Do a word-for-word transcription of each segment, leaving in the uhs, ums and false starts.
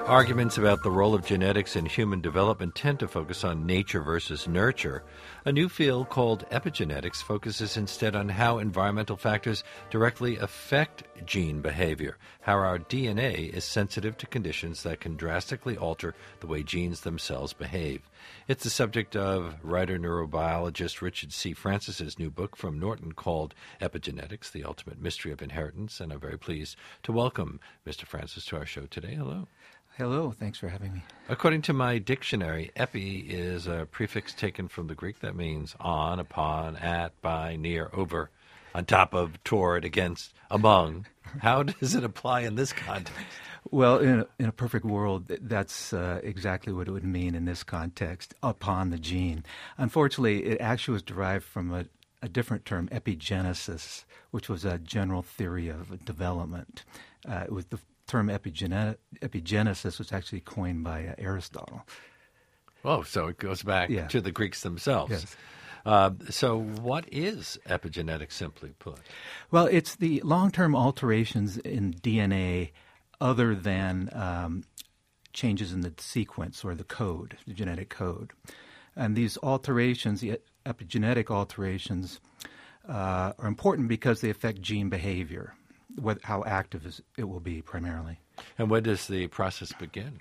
Arguments about the role of genetics in human development tend to focus on nature versus nurture. A new field called epigenetics focuses instead on how environmental factors directly affect gene behavior, how our D N A is sensitive to conditions that can drastically alter the way genes themselves behave. It's the subject of writer neurobiologist Richard C. Francis's new book from Norton called Epigenetics, The Ultimate Mystery of Inheritance, and I'm very pleased to welcome Mister Francis to our show today. Hello. Hello, thanks for having me. According to my dictionary, epi is a prefix taken from the Greek that means on, upon, at, by, near, over, on top of, toward, against, among. How does it apply in this context? Well, in a, in a perfect world, that's uh, exactly what it would mean in this context, upon the gene. Unfortunately, it actually was derived from a, a different term, epigenesis, which was a general theory of development. Uh, it was the term epigene- epigenesis was actually coined by uh, Aristotle. Oh, so it goes back yeah. to the Greeks themselves. Yes. Uh, so what is epigenetics, simply put? Well, it's the long-term alterations in D N A other than um, changes in the sequence or the code, the genetic code. And these alterations, the epigenetic alterations, uh, are important because they affect gene behavior. What, how active is, it will be primarily. And when does the process begin?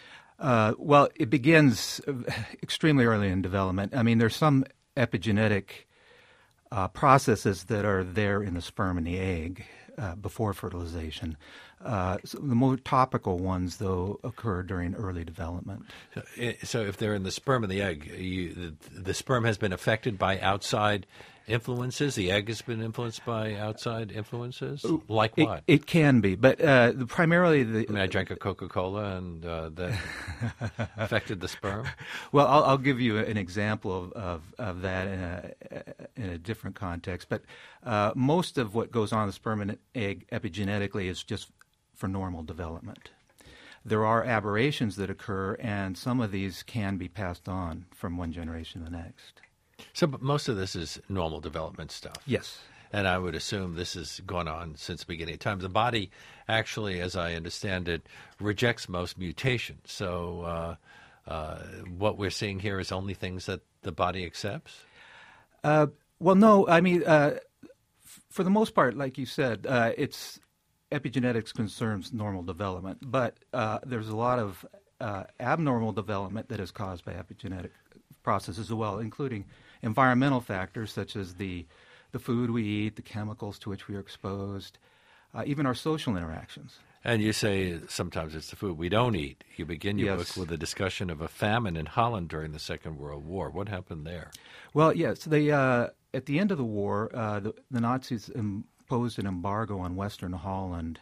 Uh, well, it begins extremely early in development. I mean, there's some epigenetic uh, processes that are there in the sperm and the egg uh, before fertilization. Uh, so the more topical ones, though, occur during early development. So, so if they're in the sperm and the egg, you, the, the sperm has been affected by outside influences? The egg has been influenced by outside influences? Like what? It, it can be, but uh, the, primarily the... I mean, I drank a Coca-Cola and uh, that affected the sperm? Well, I'll, I'll give you an example of, of, of that in a, in a different context. But uh, most of what goes on in the sperm and egg epigenetically is just for normal development. There are aberrations that occur, and some of these can be passed on from one generation to the next. So but most of this is normal development stuff. Yes. And I would assume this has gone on since the beginning of time. The body actually, as I understand it, rejects most mutations. So uh, uh, what we're seeing here is only things that the body accepts? Uh, well, no. I mean, uh, f- for the most part, like you said, uh, it's epigenetics concerns normal development. But uh, there's a lot of uh, abnormal development that is caused by epigenetic processes as well, including environmental factors such as the the food we eat, the chemicals to which we are exposed, uh, even our social interactions. And you say sometimes it's the food we don't eat. You begin your Yes. book with a discussion of a famine in Holland during the Second World War. What happened there? Well, yes, they uh, at the end of the war, uh, the, the Nazis imposed an embargo on Western Holland,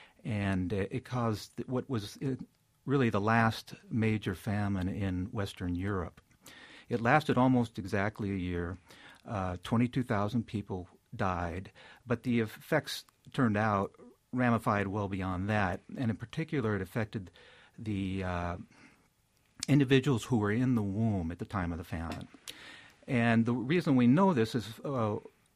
and uh, it caused what was really the last major famine in Western Europe. It lasted almost exactly a year. Uh, twenty-two thousand people died, but the effects turned out ramified well beyond that. And in particular, it affected the uh, individuals who were in the womb at the time of the famine. And the reason we know this is, uh, uh,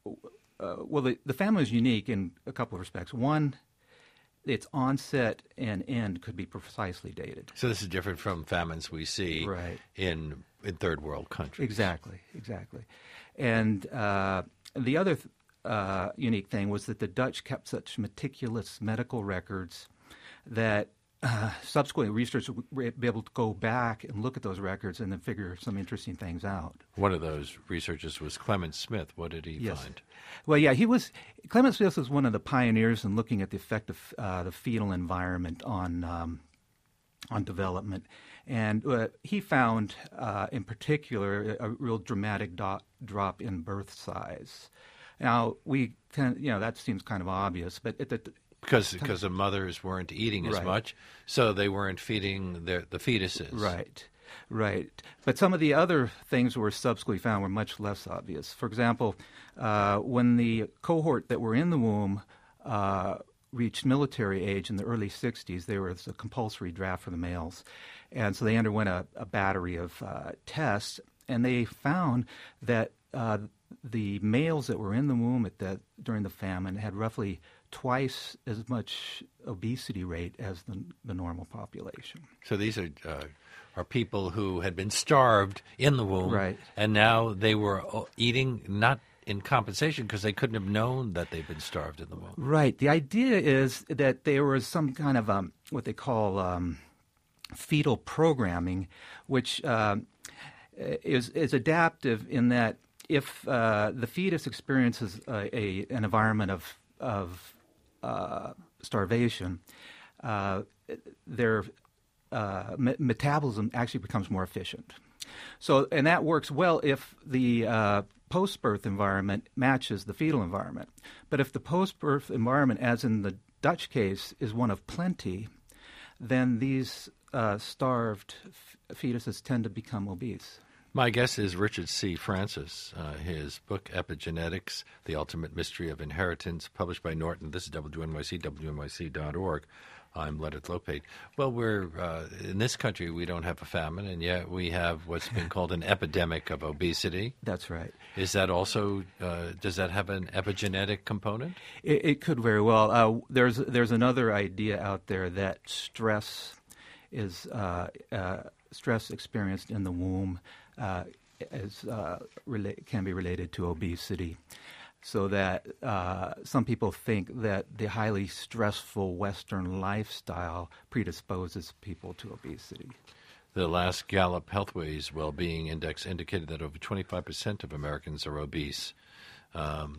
well, the, the famine is unique in a couple of respects. One, its onset and end could be precisely dated. So this is different from famines we see right. in in third world countries. Exactly, exactly. And uh, the other th- uh, unique thing was that the Dutch kept such meticulous medical records that uh, subsequently researchers would be able to go back and look at those records and then figure some interesting things out. One of those researchers was Clement Smith. What did he yes. find? Well, yeah, he was. Clement Smith was one of the pioneers in looking at the effect of uh, the fetal environment on um, on development. And uh, he found, uh, in particular, a, a real dramatic do- drop in birth size. Now, we can, you know, that seems kind of obvious, but at the t- because because the mothers weren't eating as right. much, so they weren't feeding their the fetuses. Right, right. But some of the other things were subsequently found were much less obvious. For example, uh, when the cohort that were in the womb uh, reached military age in the early sixties, there was a compulsory draft for the males. And so they underwent a, a battery of uh, tests, and they found that uh, the males that were in the womb at the, during the famine had roughly twice as much obesity rate as the, the normal population. So these are uh, are people who had been starved in the womb, right. and now they were eating not in compensation because they couldn't have known that they'd been starved in the womb. Right. The idea is that there was some kind of um, what they call um, fetal programming, which uh, is is adaptive in that if uh, the fetus experiences a, a an environment of of uh, starvation, uh, their uh, me- metabolism actually becomes more efficient. So, and that works well if the uh, post-birth environment matches the fetal environment. But if the post-birth environment, as in the Dutch case, is one of plenty, then these uh, starved f- fetuses tend to become obese. My guest is Richard C. Francis. Uh, his book, Epigenetics, The Ultimate Mystery of Inheritance, published by Norton. This is W N Y C, W N Y C dot org. I'm Leonard Lopate. Well, we're uh, in this country, we don't have a famine, and yet we have what's been called an epidemic of obesity. That's right. Is that also, uh, does that have an epigenetic component? It, it could very well. Uh, there's there's another idea out there that stress is uh, uh, stress experienced in the womb uh, is uh, rela- can be related to obesity. So that uh, some people think that the highly stressful Western lifestyle predisposes people to obesity. The last Gallup Healthways Wellbeing Index indicated that over twenty-five percent of Americans are obese. Um,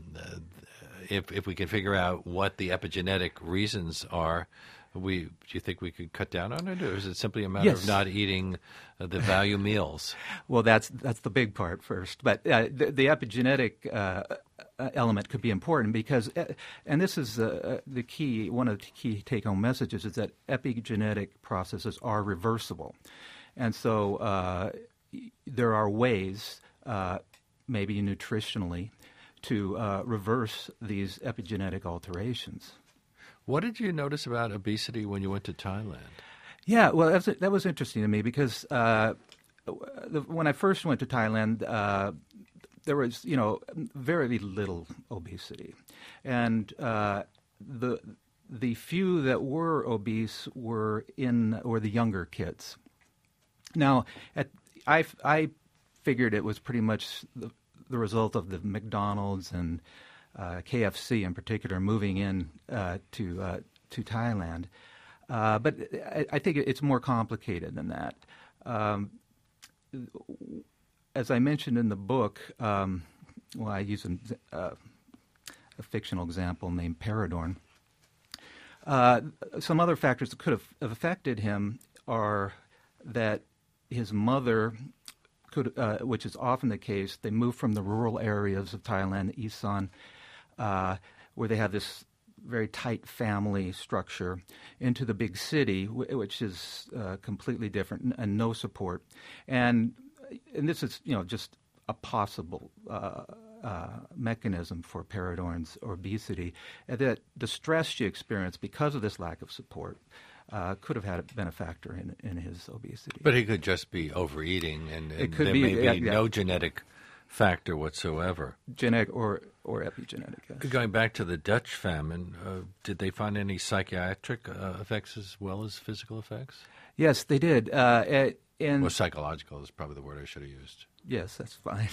if if we can figure out what the epigenetic reasons are, we do you think we could cut down on it, or is it simply a matter yes. of not eating uh, the value meals? Well, that's that's the big part first, but uh, the, the epigenetic uh, element could be important because, uh, and this is uh, the key. One of the key take-home messages is that epigenetic processes are reversible, and so uh, there are ways, uh, maybe nutritionally, to uh, reverse these epigenetic alterations. What did you notice about obesity when you went to Thailand? Yeah, well, that was, that was interesting to me because uh, the, when I first went to Thailand, uh, there was, you know, very little obesity, and uh, the the few that were obese were in or the younger kids. Now, at, I I figured it was pretty much the, the result of the McDonald's and Uh, K F C in particular moving in uh, to uh, to Thailand, uh, but I, I think it's more complicated than that. Um, as I mentioned in the book, um, well, I use an, uh, a fictional example named Paradorn. Uh, some other factors that could have affected him are that his mother could, uh, which is often the case, they moved from the rural areas of Thailand, Isan. Uh, where they have this very tight family structure, into the big city, w- which is uh, completely different and, and no support. And and this is, you know, just a possible uh, uh, mechanism for Paradorn's obesity, and that the stress she experienced because of this lack of support uh, could have had been a factor in in his obesity. But he could just be overeating, and, and it could there be, may be yeah, yeah. no genetic factor whatsoever. Genetic or, or epigenetic, yes. Going back to the Dutch famine, uh, did they find any psychiatric uh, effects as well as physical effects? Yes, they did. Uh, and Well, psychological is probably the word I should have used. Yes, that's fine.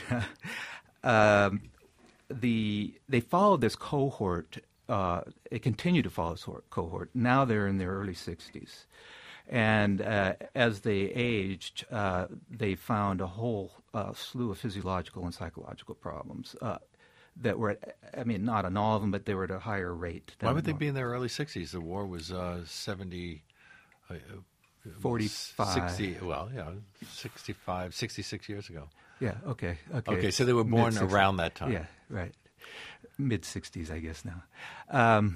um, the they followed this cohort. Uh, they continue to follow this cohort. Now they're in their early sixties. And uh, as they aged, uh, they found a whole uh, slew of physiological and psychological problems uh, that were, I mean, not on all of them, but they were at a higher rate. Than Why would they normal. be in their early sixties? The war was uh, seventy... Uh, forty-five. sixty, well, yeah, sixty-five, sixty-six years ago. Yeah, okay. Okay, Okay, so they were born Mid-sixties. around that time. Yeah, right. Mid-sixties, I guess now. Um,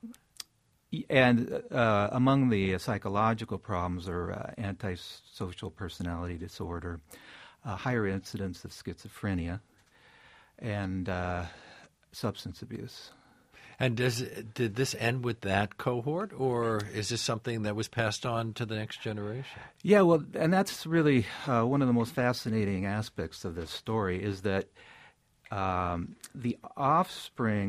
and uh, among the psychological problems are uh, antisocial personality disorder, uh, higher incidence of schizophrenia, and uh, substance abuse. And does did this end with that cohort, or is this something that was passed on to the next generation? Yeah, well, and that's really uh, one of the most fascinating aspects of this story is that um, the offspring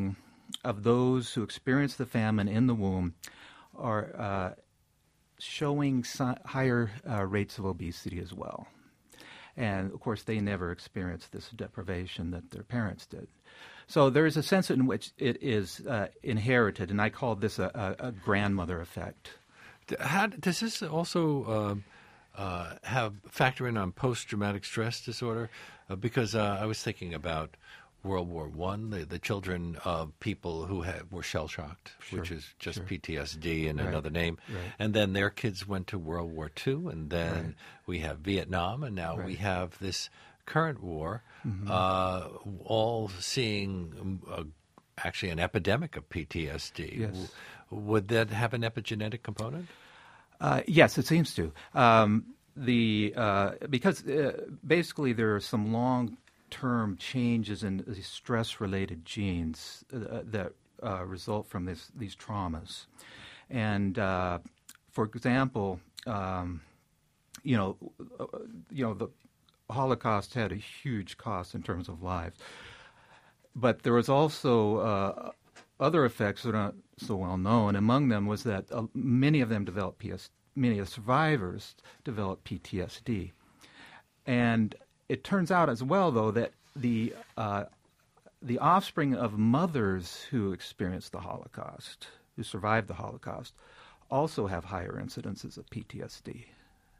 of those who experience the famine in the womb are uh, showing si- higher uh, rates of obesity as well. And, of course, they never experienced this deprivation that their parents did. So there is a sense in which it is uh, inherited, and I call this a, a, a grandmother effect. How, does this also um, uh, have factor in on post-traumatic stress disorder? Uh, because uh, I was thinking about World War One, the, the children of people who had, were shell-shocked, Sure, which is just sure. P T S D and Right, another name. right. And then their kids went to World War Two, and then Right. we have Vietnam, and now Right. we have this current war, Mm-hmm. uh, all seeing um, uh, actually an epidemic of P T S D. Yes. W- would that have an epigenetic component? Uh, yes, it seems to. Um, the uh, because uh, basically there are some long-term changes in the stress-related genes uh, that uh, result from this, these traumas, and uh, for example, um, you know, uh, you know, the Holocaust had a huge cost in terms of lives, but there was also uh, other effects that are not so well known. Among them was that uh, many of them developed P S. Many of the survivors developed P T S D, and it turns out as well, though, that the uh, the offspring of mothers who experienced the Holocaust, who survived the Holocaust, also have higher incidences of P T S D.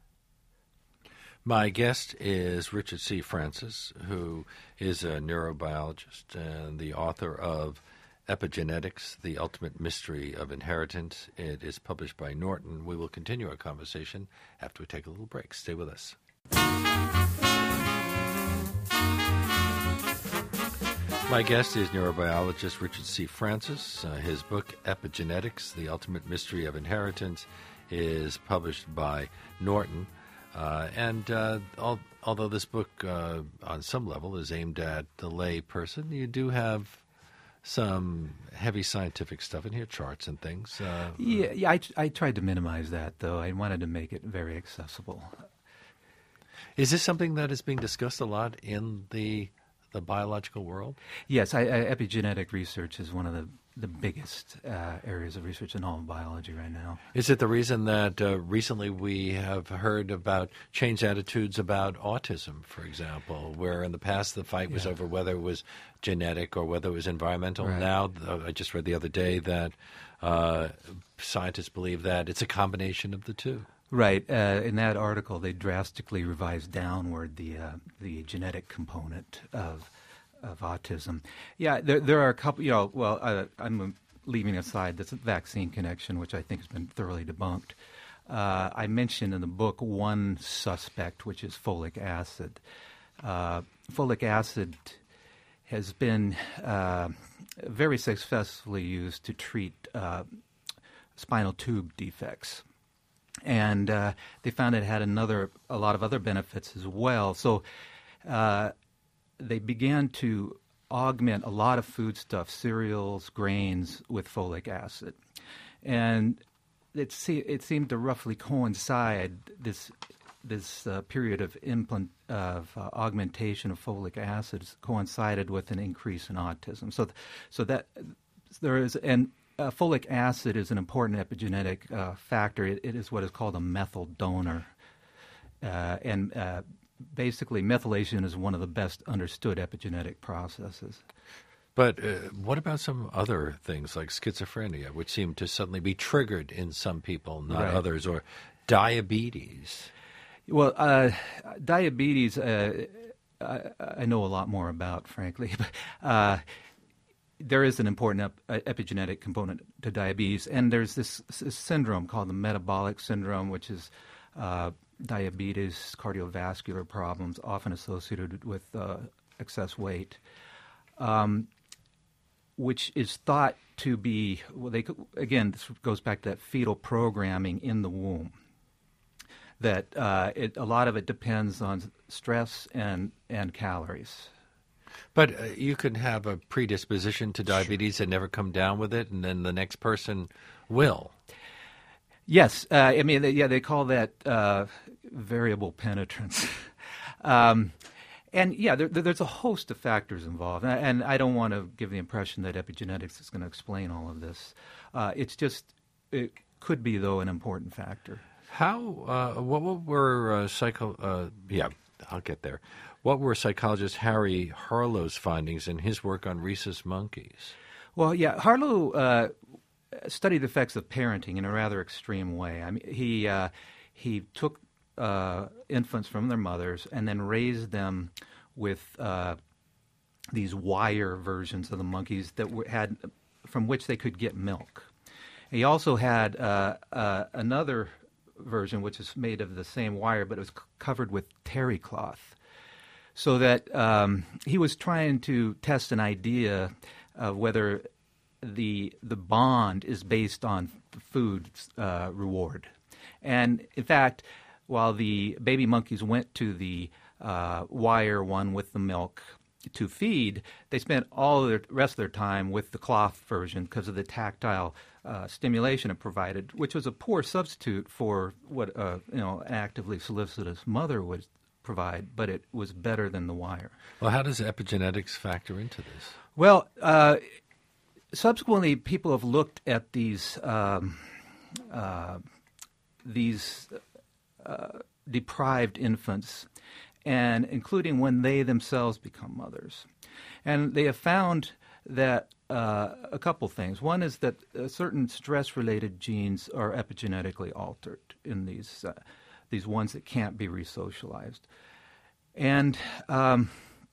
My guest is Richard C. Francis, who is a neurobiologist and the author of Epigenetics, The Ultimate Mystery of Inheritance. It is published by Norton. We will continue our conversation after we take a little break. Stay with us. My guest is neurobiologist Richard C. Francis. Uh, his book, Epigenetics, The Ultimate Mystery of Inheritance, is published by Norton. Uh, and uh, al- although this book, uh, on some level, is aimed at the lay person, you do have some heavy scientific stuff in here, charts and things. Uh, Yeah, yeah. I, I tried to minimize that, though. I wanted to make it very accessible. Is this something that is being discussed a lot in the the biological world? Yes, I, I, epigenetic research is one of the the biggest uh, areas of research in all of biology right now. Is it the reason that uh, recently we have heard about changed attitudes about autism, for example, where in the past the fight was Yeah. over whether it was genetic or whether it was environmental? Right. Now, uh, I just read the other day that uh, scientists believe that it's a combination of the two. Right. Uh, in that article, they drastically revised downward the uh, the genetic component of of autism. Yeah, there there are a couple. You know, well, uh, I'm leaving aside this vaccine connection, which I think has been thoroughly debunked. Uh, I mentioned in the book one suspect, which is folic acid. Uh, folic acid has been uh, very successfully used to treat uh, spinal tube defects. And uh, they found it had another, a lot of other benefits as well. So uh, they began to augment a lot of foodstuffs, cereals, grains, with folic acid. And it, se- it seemed to roughly coincide this this uh, period of implant of uh, augmentation of folic acids coincided with an increase in autism. So, th- so that there is and. Uh, folic acid is an important epigenetic uh, factor. It, it is what is called a methyl donor. Uh, and uh, basically, methylation is one of the best understood epigenetic processes. But uh, what about some other things like schizophrenia, which seem to suddenly be triggered in some people, not Right. others, or diabetes? Well, uh, diabetes, uh, I, I know a lot more about, frankly. But, uh, there is an important ep- uh, epigenetic component to diabetes, and there's this, this syndrome called the metabolic syndrome, which is uh, diabetes, cardiovascular problems, often associated with uh, excess weight, um, which is thought to be, well, they again, this goes back to that fetal programming in the womb, that uh, it, a lot of it depends on stress and, and calories. But uh, you can have a predisposition to diabetes and never come down with it, and then the next person will. Yes, uh, I mean, they, yeah, they call that uh, variable penetrance, um, And yeah, there, there's a host of factors involved, and I, and I don't want to give the impression that epigenetics is going to explain all of this. Uh, it's just it could be, though, an important factor. How? Uh, what, what were uh, psycho? Uh, yeah, I'll get there. What were psychologist Harry Harlow's findings in his work on rhesus monkeys? Well, yeah, Harlow uh, studied the effects of parenting in a rather extreme way. I mean, he uh, he took uh, infants from their mothers and then raised them with uh, these wire versions of the monkeys that were, had from which they could get milk. He also had uh, uh, another version which is made of the same wire, but it was c- covered with terry cloth, so that um, he was trying to test an idea of whether the the bond is based on food uh, reward. And in fact, while the baby monkeys went to the uh, wire one with the milk to feed, they spent all the rest of their time with the cloth version because of the tactile uh, stimulation it provided, which was a poor substitute for what uh, you know an actively solicitous mother would provide, but it was better than the wire. Well, how does epigenetics factor into this? Well, uh, subsequently, people have looked at these um, uh, these uh, deprived infants, and including when they themselves become mothers, and they have found that uh, a couple things. One is that uh, certain stress-related genes are epigenetically altered in these uh, these ones that can't be resocialized, and um,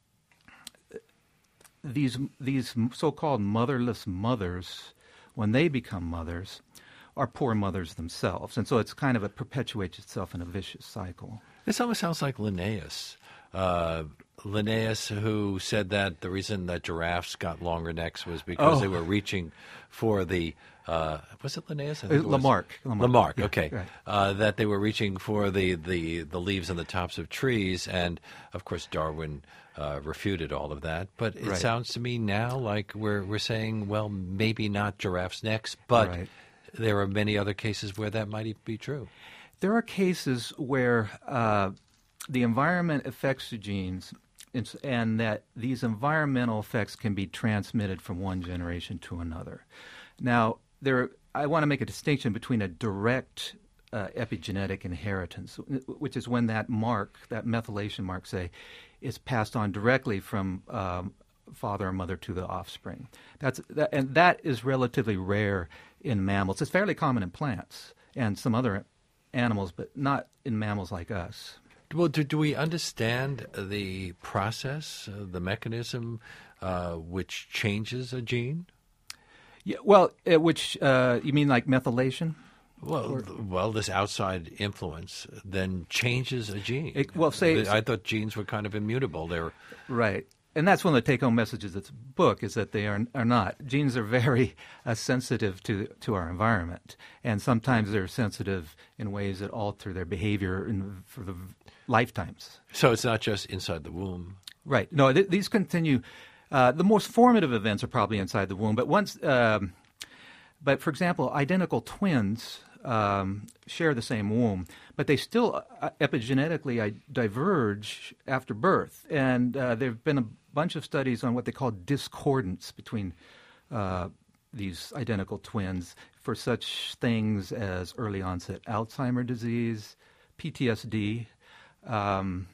these these so-called motherless mothers, when they become mothers, are poor mothers themselves, and so it's kind of it perpetuates itself in a vicious cycle. This almost sounds like Linnaeus. Uh, Linnaeus, who said that the reason that giraffes got longer necks was because Oh. they were reaching for the, uh, was it Linnaeus? I think it was. Lamarck. Lamarck, Yeah, okay. right. Uh, that they were reaching for the, the, the leaves on the tops of trees, and of course Darwin uh, refuted all of that. But it Right. sounds to me now like we're, we're saying, well, maybe not giraffes' necks, but Right. there are many other cases where that might be true. There are cases where uh, the environment affects the genes, and, and that these environmental effects can be transmitted from one generation to another. Now, there, I want to make a distinction between a direct uh, epigenetic inheritance, which is when that mark, that methylation mark, say, is passed on directly from um, father or mother to the offspring. That's that, and that is relatively rare in mammals. It's fairly common in plants and some other animals, but not in mammals like us. Well, do, do we understand the process, uh, the mechanism uh, which changes a gene? Yeah, well, uh, which uh, you mean like methylation? Well, th- well, this outside influence then changes a gene. It- well, say- I thought genes were kind of immutable. They're Right. And that's one of the take-home messages of this book is that they are are not. Genes are very uh, sensitive to to our environment, and sometimes they're sensitive in ways that alter their behavior in, for the lifetimes. so it's not just inside the womb. Right. No, th- these continue. Uh, the most formative events are probably inside the womb, but once, um, but for example, identical twins um, share the same womb, but they still uh, epigenetically uh, diverge after birth, and uh, there have been a bunch of studies on what they call discordance between uh, these identical twins for such things as early onset Alzheimer's disease, P T S D. Um,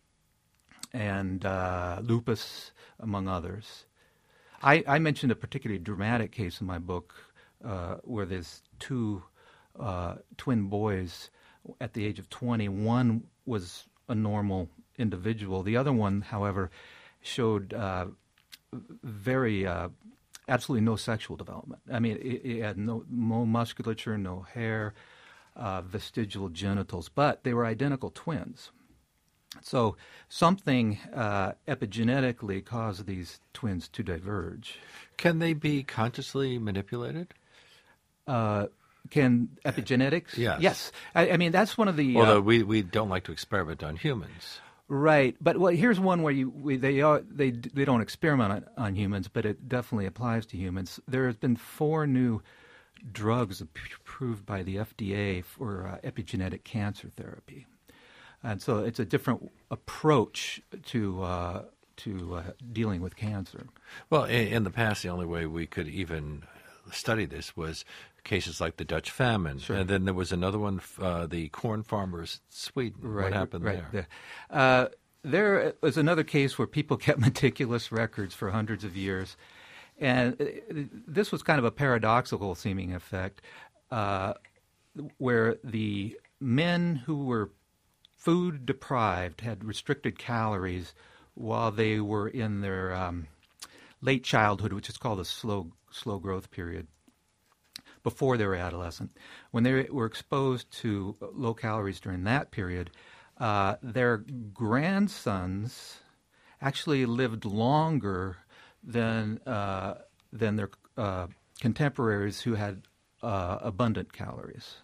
and uh, lupus, among others. I, I mentioned a particularly dramatic case in my book uh, where there's two uh, twin boys at the age of twenty. One was a normal individual. The other one, however, showed uh, very uh, absolutely no sexual development. I mean, it, it had no, no musculature, no hair, uh, vestigial genitals, but they were identical twins. So something uh, epigenetically caused these twins to diverge. Can they be consciously manipulated? Uh, can epigenetics? Yes. Yes. I, I mean, that's one of the... Although uh, we, we don't like to experiment on humans. Right. But well, here's one where you we, they are they they don't experiment on, on humans, but it definitely applies to humans. There has been four new drugs approved by the F D A for uh, epigenetic cancer therapy. And so it's a different approach to uh, to uh, dealing with cancer. Well, in, in the past, the only way we could even study this was cases like the Dutch famine. Sure. And then there was another one, uh, the corn farmers in Sweden. Right, what happened right there? there? Uh, there was another case where people kept meticulous records for hundreds of years. And this was kind of a paradoxical seeming effect, uh, where the men who were food deprived had restricted calories while they were in their um, late childhood, which is called a slow slow growth period, before they were adolescent. When they were exposed to low calories during that period, uh, their grandsons actually lived longer than uh, than their uh, contemporaries who had uh, abundant calories.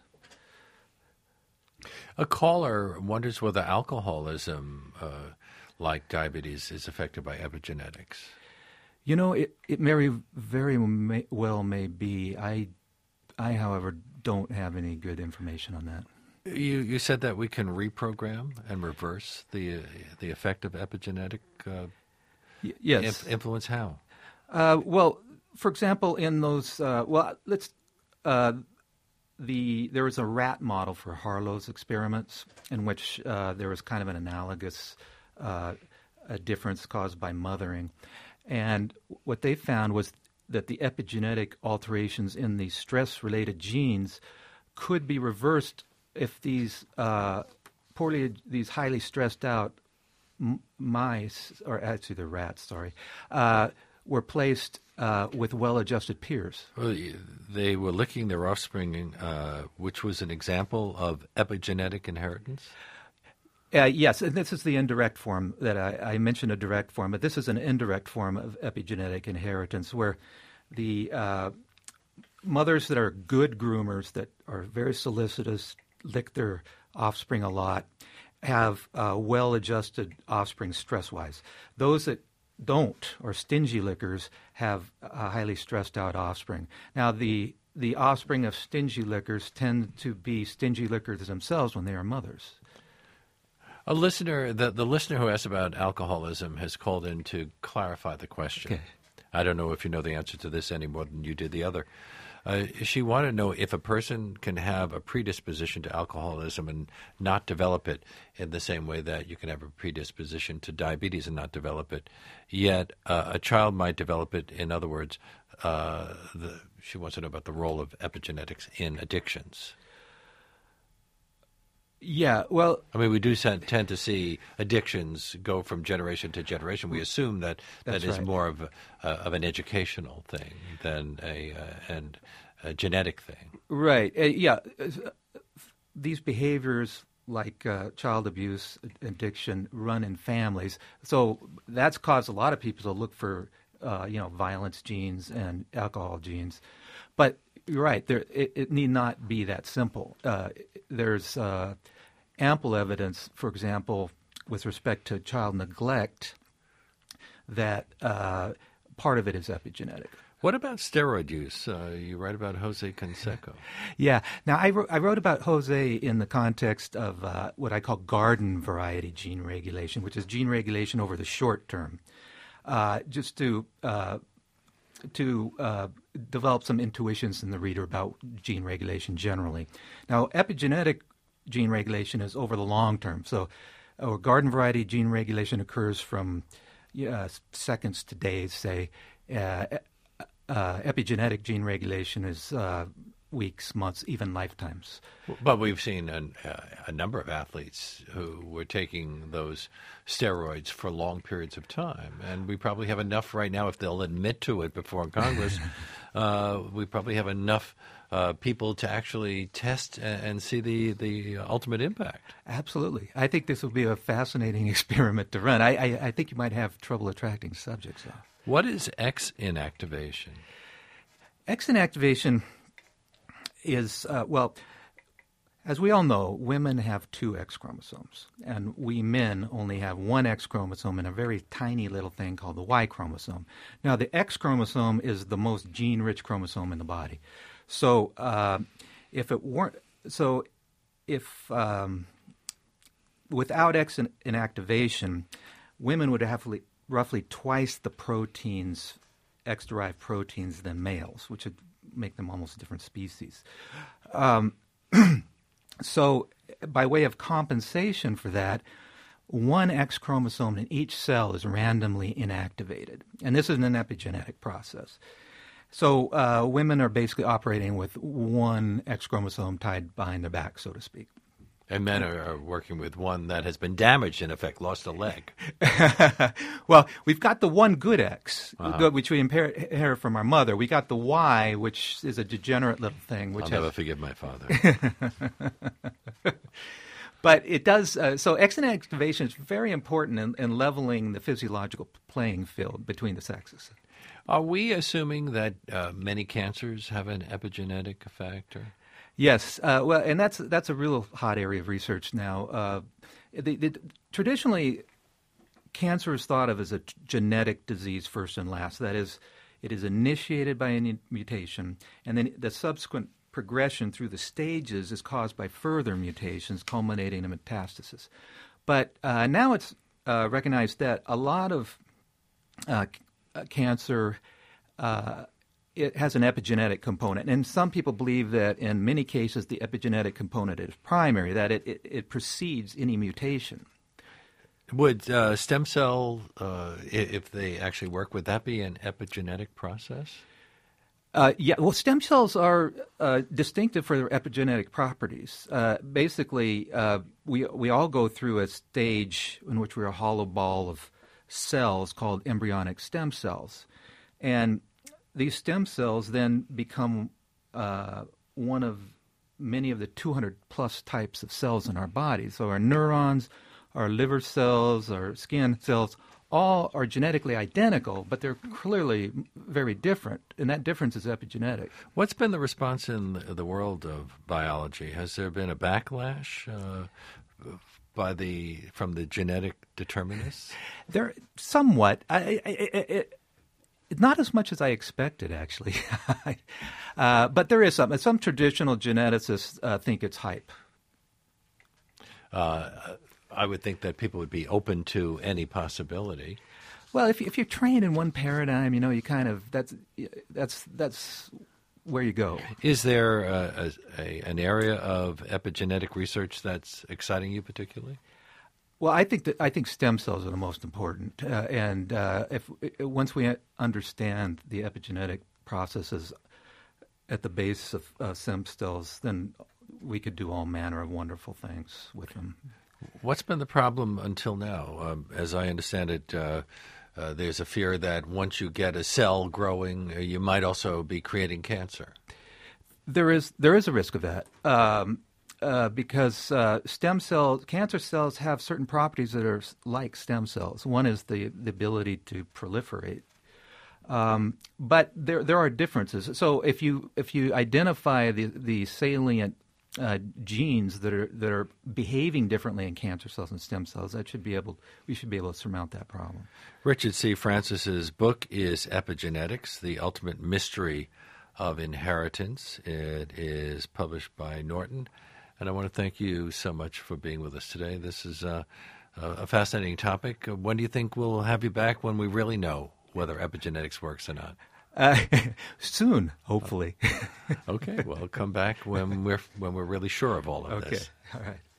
A caller wonders whether alcoholism, uh, like diabetes, is affected by epigenetics. You know, it, it very, very may, well may be. I, I, however, don't have any good information on that. You you said that we can reprogram and reverse the uh, the effect of epigenetic uh, y- yes. inf- influence. How? Uh, well, for example, in those, uh, well, let's. Uh, the there was a rat model for Harlow's experiments in which uh, there was kind of an analogous uh, a difference caused by mothering. And what they found was that the epigenetic alterations in the stress-related genes could be reversed if these uh, poorly, these highly stressed out m- mice, or actually the rats, sorry, uh, were placed uh, with well-adjusted peers. Well, they were licking their offspring, uh, which was an example of epigenetic inheritance? Uh, yes, and this is the indirect form that I, I mentioned a direct form, but this is an indirect form of epigenetic inheritance where the uh, mothers that are good groomers, that are very solicitous, lick their offspring a lot, have uh, well-adjusted offspring stress-wise. Those that don't, or stingy lickers, have uh, highly stressed-out offspring. Now, the the offspring of stingy lickers tend to be stingy lickers themselves when they are mothers. A listener, the, the listener who asked about alcoholism has called in to clarify the question. Okay. I don't know if you know the answer to this any more than you did the other. Uh, she wanted to know if a person can have a predisposition to alcoholism and not develop it in the same way that you can have a predisposition to diabetes and not develop it, yet uh, a child might develop it. In other words, uh, the, she wants to know about the role of epigenetics in addictions. Yeah, well, I mean, we do tend to see addictions go from generation to generation. We assume that that is right. more of a, uh, of an educational thing than a uh, and a genetic thing. Right. Uh, yeah, these behaviors like uh, child abuse, addiction, run in families. So that's caused a lot of people to look for, uh, you know, violence genes and alcohol genes. But you're right. There, it, it need not be that simple. Uh, there's uh, ample evidence, for example, with respect to child neglect, that uh, part of it is epigenetic. What about steroid use? Uh, you write about Jose Canseco. Yeah. Now, I, wrote, I wrote about Jose in the context of uh, what I call garden variety gene regulation, which is gene regulation over the short term, uh, just to uh, to uh, develop some intuitions in the reader about gene regulation generally. Now, epigenetic gene regulation is over the long term. So, or garden variety gene regulation occurs from uh, seconds to days, say. Uh, uh, epigenetic gene regulation is uh, weeks, months, even lifetimes. But we've seen an, uh, a number of athletes who were taking those steroids for long periods of time. And we probably have enough right now, if they'll admit to it before Congress, uh, we probably have enough uh, people to actually test and, and see the, the ultimate impact. Absolutely. I think this will be a fascinating experiment to run. I, I, I think you might have trouble attracting subjects, though. What is X inactivation? X inactivation is, uh, well, as we all know, women have two X chromosomes, and we men only have one X chromosome and a very tiny little thing called the Y chromosome. Now, the X chromosome is the most gene-rich chromosome in the body. So, uh, if it weren't, so if um, without X in- inactivation, women would have li- roughly twice the proteins, X-derived proteins, than males, which would make them almost a different species. Um, so by way of compensation for that, one X chromosome in each cell is randomly inactivated. And this is an epigenetic process. So uh, women are basically operating with one X chromosome tied behind their back, so to speak. And men are, are working with one that has been damaged, in effect, lost a leg. Well, we've got the one good X, Uh-huh. which we inherit inherit from our mother. We got the Y, which is a degenerate little thing. Which I'll has, never forgive my father. But it does, uh, so X inactivation is very important in, in leveling the physiological playing field between the sexes. Are we assuming that uh, many cancers have an epigenetic factor? Yes, uh, well, and that's that's a real hot area of research now. Uh, the, the, traditionally, cancer is thought of as a t- genetic disease first and last. That is, it is initiated by a mutation, and then the subsequent progression through the stages is caused by further mutations, culminating in metastasis. But uh, now it's uh, recognized that a lot of uh, c- uh, cancer uh, it has an epigenetic component, and some people believe that in many cases the epigenetic component is primary, that it, it, it precedes any mutation. Would uh, stem cell, uh, i- if they actually work, would that be an epigenetic process? Uh, yeah, well, stem cells are uh, distinctive for their epigenetic properties. Uh, basically, uh, we we all go through a stage in which we're a hollow ball of cells called embryonic stem cells, and these stem cells then become uh, one of many of the two hundred plus types of cells in our body. So our neurons, our liver cells, our skin cells, all are genetically identical, but they're clearly very different, and that difference is epigenetic. What's been the response in the, the world of biology? Has there been a backlash uh, by the from the genetic determinists? There, somewhat. I, I, I, it, not as much as I expected, actually. uh, but there is some. Some traditional geneticists uh, think it's hype. Uh, I would think that people would be open to any possibility. Well, if if you're trained in one paradigm, you know, you kind of that's that's that's where you go. Is there a, a, a, an area of epigenetic research that's exciting you particularly? Well, I think that I think stem cells are the most important, uh, and uh, if once we understand the epigenetic processes at the base of uh, stem cells, then we could do all manner of wonderful things with them. What's been the problem until now? Um, as I understand it, uh, uh, there's a fear that once you get a cell growing, uh, you might also be creating cancer. There is there is a risk of that. Um, Uh, because uh, stem cells, cancer cells have certain properties that are like stem cells. One is the, the ability to proliferate, um, but there there are differences. So if you if you identify the the salient uh, genes that are that are behaving differently in cancer cells and stem cells, that should be able we should be able to surmount that problem. Richard C. Francis's book is Epigenetics: The Ultimate Mystery of Inheritance. It is published by Norton. And I want to thank you so much for being with us today. This is uh, a fascinating topic. When do you think we'll have you back, when we really know whether epigenetics works or not? Uh, soon, hopefully. Okay, well, come back when we're when we're really sure of all of Okay, this. all right.